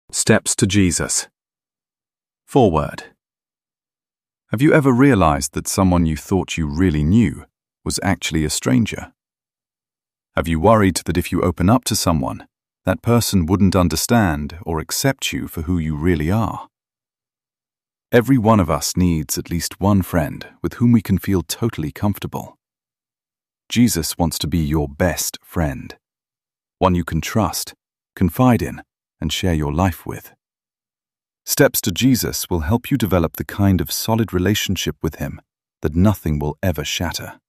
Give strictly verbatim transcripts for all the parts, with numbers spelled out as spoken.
Steps to Jesus. Foreword. Have you ever realized that someone you thought you really knew was actually a stranger? Have you worried that if you open up to someone, that person wouldn't understand or accept you for who you really are? Every one of us needs at least one friend with whom we can feel totally comfortable. Jesus wants to be your best friend, one you can trust, confide in, and share your life with. Steps to Jesus will help you develop the kind of solid relationship with Him that nothing will ever shatter.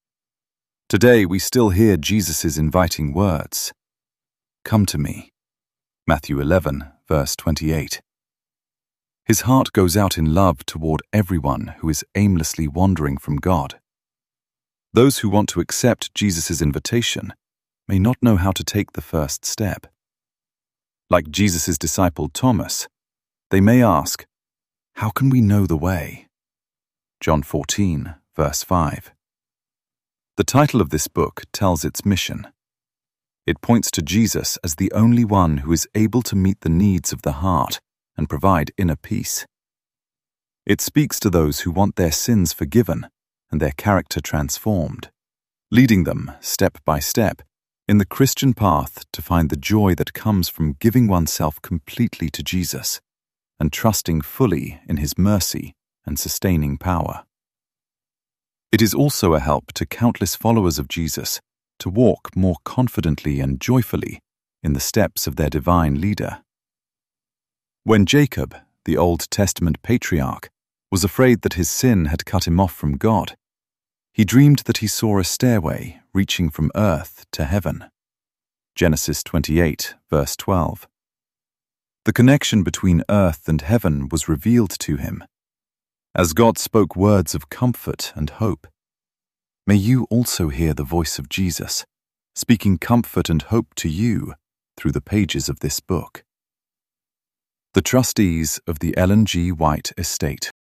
Today we still hear Jesus' inviting words. Come to me. Matthew eleven, verse twenty-eight. His heart goes out in love toward everyone who is aimlessly wandering from God. Those who want to accept Jesus' invitation may not know how to take the first step. Like Jesus' disciple Thomas, they may ask, "How can we know the way?" John fourteen, verse five. The title of this book tells its mission. It points to Jesus as the only one who is able to meet the needs of the heart and provide inner peace. It speaks to those who want their sins forgiven and their character transformed, leading them, step by step, in the Christian path to find the joy that comes from giving oneself completely to Jesus and trusting fully in His mercy and sustaining power. It is also a help to countless followers of Jesus to walk more confidently and joyfully in the steps of their divine leader. When Jacob, the Old Testament patriarch, was afraid that his sin had cut him off from God, he dreamed that he saw a stairway reaching from earth to heaven. Genesis twenty-eight, verse twelve. The connection between earth and heaven was revealed to him, as God spoke words of comfort and hope. May you also hear the voice of Jesus, speaking comfort and hope to you through the pages of this book. The trustees of the Ellen G. White Estate